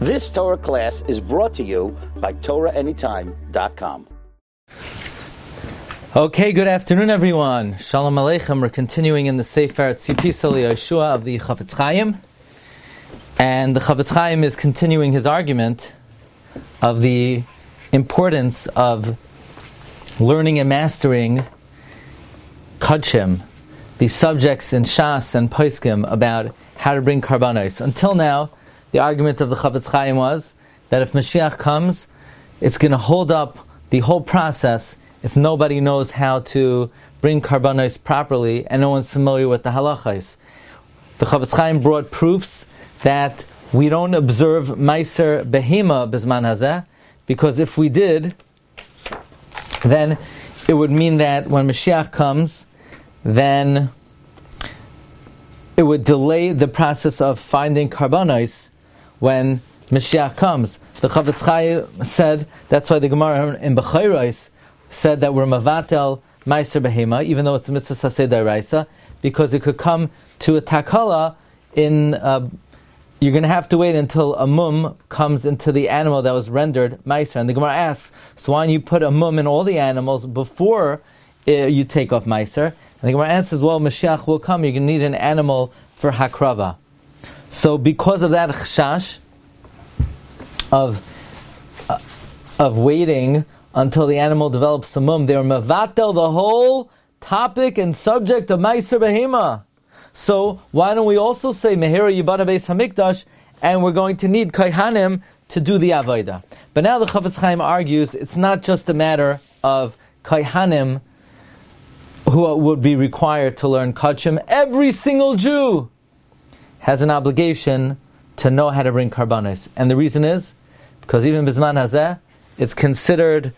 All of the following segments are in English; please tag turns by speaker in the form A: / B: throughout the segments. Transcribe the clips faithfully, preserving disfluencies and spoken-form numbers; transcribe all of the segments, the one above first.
A: This Torah class is brought to you by Torah Anytime dot com.
B: Okay, good afternoon, everyone. Shalom Aleichem. We're continuing in the Sefer Tzipisa Yeshua of the Chafetz Chaim, and the Chafetz Chaim is continuing his argument of the importance of learning and mastering Kodshim, the subjects in Shas and Poskim about how to bring karbanos. Until now, the argument of the Chafetz Chaim was that if Mashiach comes, it's going to hold up the whole process if nobody knows how to bring karbanos properly and no one's familiar with the halachos. The Chafetz Chaim brought proofs that we don't observe Meiser Behema Bizman Hazeh, because if we did, then it would mean that when Mashiach comes, then it would delay the process of finding karbanos when Mashiach comes. The Chafetz Chaim said, that's why the Gemara in Bechayros said that we're Mavatel Meiser Behema, even though it's a mitzvah saseh d'oraisa, because it could come to a takala in, uh, you're going to have to wait until a mum comes into the animal that was rendered Meiser. And the Gemara asks, so why don't you put a mum in all the animals before uh, you take off Meiser? And the Gemara answers, well, Mashiach will come, you're going to need an animal for Hakrava. So because of that chashash of uh, of waiting until the animal develops a mum, they're mevatel the whole topic and subject of Meiser Behema. So why don't we also say Mehira Yibana Beis Hamikdash, and we're going to need Kohanim to do the Avodah. But now the Chafetz Chaim argues it's not just a matter of Kohanim who would be required to learn Kodshim. Every single Jew has an obligation to know how to bring karbanos. And the reason is, because even Bizman Hazeh, it's considered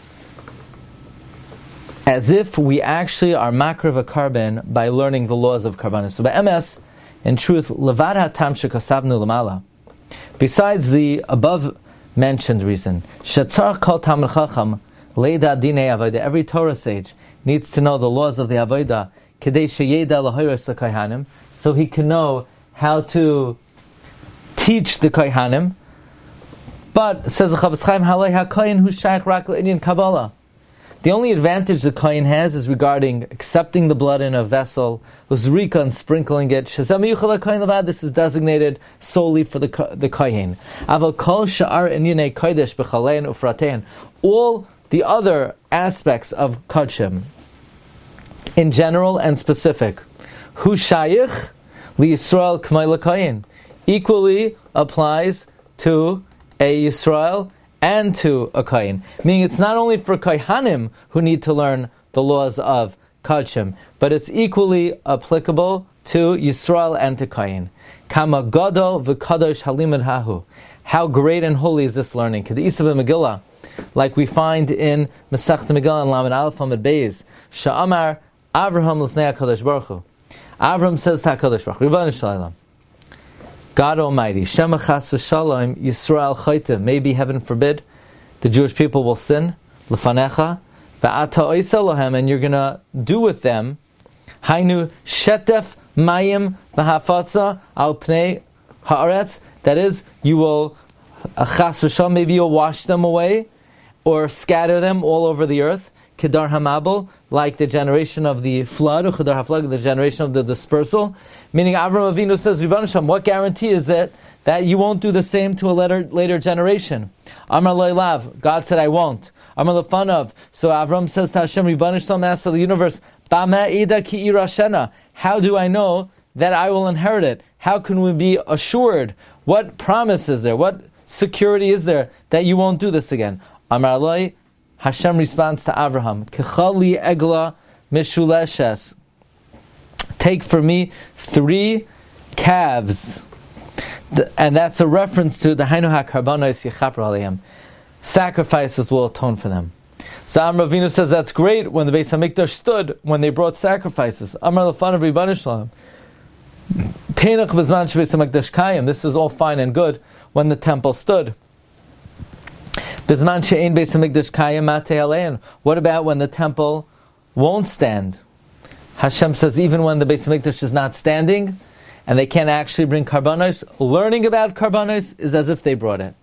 B: as if we actually are makriv a carbon by learning the laws of karbanos. So by M S, in truth, levad hatam shekasavnu lamala, besides the above mentioned reason, shetzarach kol talmid chacham leida dinei avodah, every Torah sage needs to know the laws of the avodah, kedei sheyeda lahoros l'kohanim, so he can know how to teach the kohanim. But, says the Chafetz Chaim, halei hakohen hu shaykh rak le'inyan Kabbalah. The only advantage the kohen has is regarding accepting the blood in a vessel, uzrika and sprinkling it. Shezem yuchal hakohen levad, this is designated solely for the the kohen. Aval kol sha'ar inyanei kodesh b'chalein ufratein. All the other aspects of Kodshim, in general and specific, hu shaykh Yisrael k'may l'kohen, equally applies to a Yisrael and to a kohen. Meaning it's not only for kohanim who need to learn the laws of Kodshim, but it's equally applicable to Yisrael and to kohen. Kama gadol v'kadosh halimud hahu. How great and holy is this learning? K'de'isa b'Megillah, like we find in Masechta Megillah and Lamed Aleph Amud Beis, Sha'amar Avraham l'fnei HaKadosh Baruch Hu. Avram says to HaKadosh Baruch Hu, Ribono Shel Olam, God Almighty, Shema Chas V'Shalom Yisrael Chayte, maybe heaven forbid the Jewish people will sin, L'fanecha, V'ata Oisa Lohem, and you're going to do with them, Hainu Shetef Mayim V'Hafatza Al Pnei Haaretz, that is, you will, Chas V'Shalom, maybe you'll wash them away, or scatter them all over the earth, Kedar Hamabel, like the generation of the flood, or Kedar HaFlag, the generation of the dispersal. Meaning Avram Avinu says, Ribono Shel Olam, what guarantee is it that you won't do the same to a later, later generation? Amar Lo Elav, God said, I won't. Amar Lefanav, so Avram says to Hashem, Ribono Shel Olam, Master of the universe, Bama Ida Ki Irashena, how do I know that I will inherit it? How can we be assured? What promise is there? What security is there that you won't do this again? Amar Lo, Hashem responds to Abraham, Kechali egla mishuleshes. Take for me three calves. The, and that's a reference to the Hainu HaKarbanos Yechaper Aleim. Sacrifices will atone for them. So Amar Avinu says that's great when the Beis HaMikdash stood, when they brought sacrifices. Amar Lefanav Ribono Shel Olam, Teinach b'zman shebeis HaMikdash kayim. This is all fine and good when the temple stood. B'zman she'ein beis HaMikdash kayim matei alein. What about when the temple won't stand? Hashem says even when the Beis HaMikdash is not standing, and they can't actually bring karbanos, learning about karbanos is as if they brought it.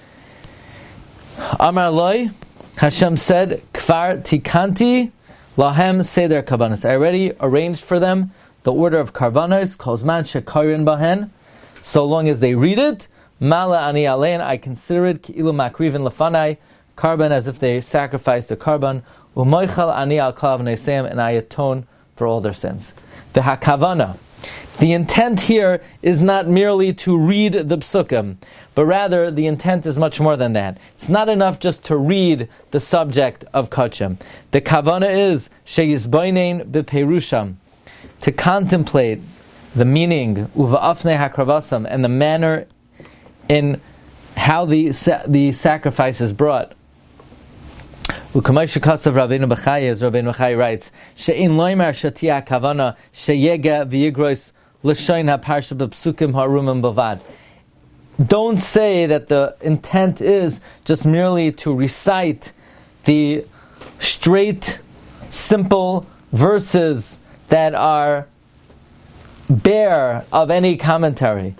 B: Amar Loi, Hashem said, Kfar tikanti lahem seder karbanos. I already arranged for them the order of karbanos, kozman shekarin bahen, so long as they read it, mala ani alein, I consider it ki'ilu makrivin lefanai, karban as if they sacrificed a karban, umoichal ani al kol avnei, and I atone for all their sins. The hakavana, the intent here is not merely to read the psukim, but rather the intent is much more than that. It's not enough just to read the subject of kachim. The kavana is sheyizboinen b'perusham, to contemplate the meaning uva'afnei hakravasam, and the manner in how the the sacrifice is brought. Ukamay shekasav Rabbeinu Bechaya, as Rabbeinu Bechaya writes, she'in loymar shatia kavana sheyega v'yigrois l'shoin ha'parsha b'psukim ha'arumim bavad. Don't say that the intent is just merely to recite the straight, simple verses that are bare of any commentary,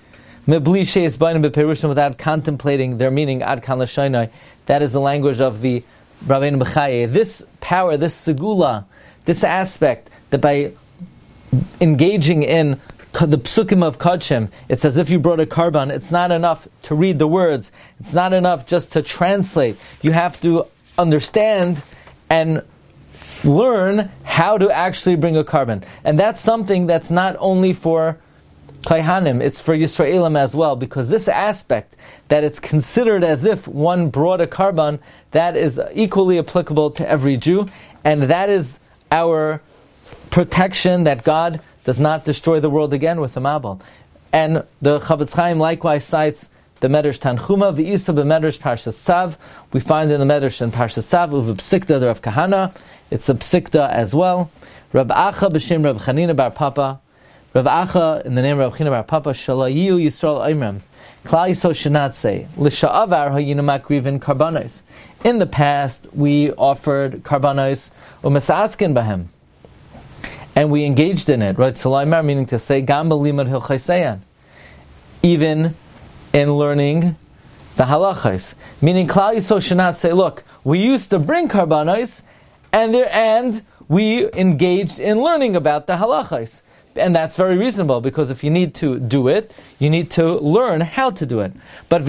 B: without contemplating their meaning. Ad kan l'shoinai. That is the language of the Rabbeinu Bechaya. This power, this segula, this aspect, that by engaging in the psukim of Kodshim, it's as if you brought a karban. It's not enough to read the words. It's not enough just to translate. You have to understand and learn how to actually bring a karban. And that's something that's not only for Kohanim, it's for Yisraelim as well, because this aspect, that it's considered as if one brought a karban, that is equally applicable to every Jew, and that is our protection, that God does not destroy the world again with a Mabul. And the Chavetz Chaim likewise cites the Medrash Tanchuma, v'isa b'Medrash Parshas Tzav. We find in the Medrash in Parshas Tzav, u'v'psikta the Rav Kahana, it's a psikta as well. Rab Acha b'shem Rab Chanina bar Papa, Rav Acha, in the name of Rav Chanina bar Papa, Shalayu Yisrael Oimrem, Klal Yisrael should not say, L'sha'avar ha'yinu makrivin karbanos. In the past, we offered karbanos u'mesaskin b'hem, and we engaged in it, right? Solaimar, meaning to say, Gam b'limud hilchayseyan, even in learning the halachos. Meaning, Klal Yisrael should not say, look, we used to bring karbanos, and there, and we engaged in learning about the halachos. And that's very reasonable, because if you need to do it, you need to learn how to do it. But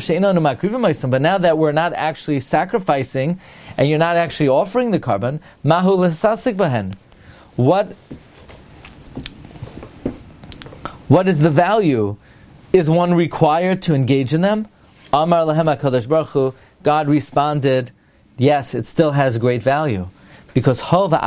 B: but now that we're not actually sacrificing, and you're not actually offering the karban, mahu l'sasik bahen. What what is the value? Is one required to engage in them? Amar lahem HaKadosh Baruch Hu, God responded, yes, it still has great value. Because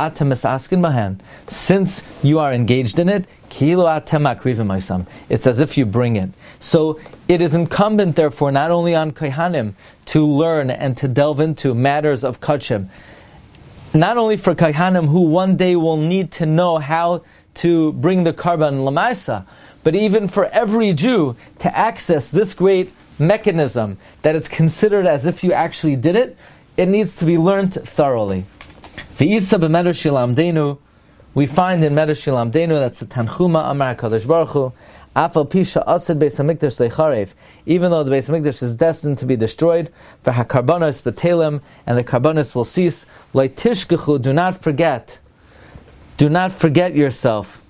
B: since you are engaged in it, it's as if you bring it. So it is incumbent, therefore, not only on Kohanim to learn and to delve into matters of Kodshim, not only for Kohanim who one day will need to know how to bring the karban lamaisa, but even for every Jew to access this great mechanism that it's considered as if you actually did it, it needs to be learned thoroughly. V'isa b'Medrash Yilamdenu, we find in Medrash Yilamdenu, that's the Tanchuma Amar HaKadosh Baruch Hu, Afal Pisha Asad Beis HaMikdash Leicharev, even though the Beis HaMikdash is destined to be destroyed, for HaKarbanos B'Telem, and the Karbanos will cease, Leitishkechu, do not forget, do not forget yourself.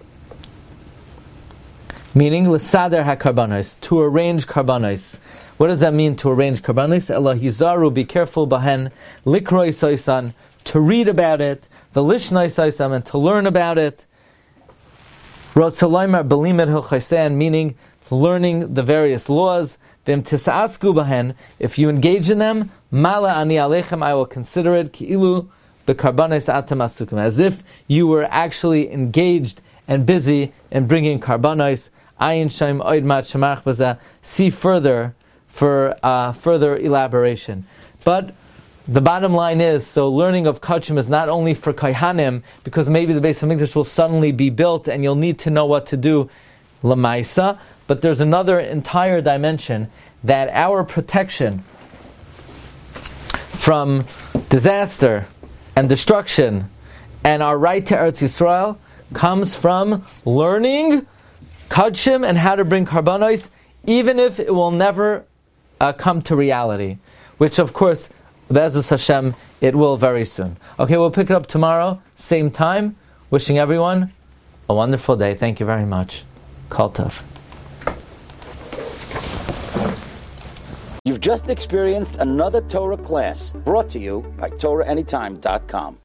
B: Meaning, L'sader HaKarbanos, to arrange Karbanos. What does that mean, to arrange Karbanos? Ela Hizaru, be careful, Bahen, Likroi Soisan, to read about it, the Lishnai Saisam, and to learn about it. Rotzalaimar Belimid Hilchaysean, meaning learning the various laws. Vim Tisasku Bahen, if you engage in them, Mala Ani Alechem, I will consider it Ki'ilu Bekarbanes Atam Asukim, as if you were actually engaged and busy in bringing karbanos. Ayin Shaim Oid Mat Shemach Baza. See further for uh, further elaboration. But the bottom line is, so learning of Kodshim is not only for Kohanim, because maybe the Beis HaMikdash will suddenly be built and you'll need to know what to do Lamaisa, but there's another entire dimension, that our protection from disaster and destruction and our right to Eretz Yisrael comes from learning Kadshim and how to bring karbanos, even if it will never uh, come to reality, which of course, Be'ezus Hashem, it will very soon. Okay, we'll pick it up tomorrow, same time. Wishing everyone a wonderful day. Thank you very much. Kol Tov.
A: You've just experienced another Torah class brought to you by Torah Anytime dot com.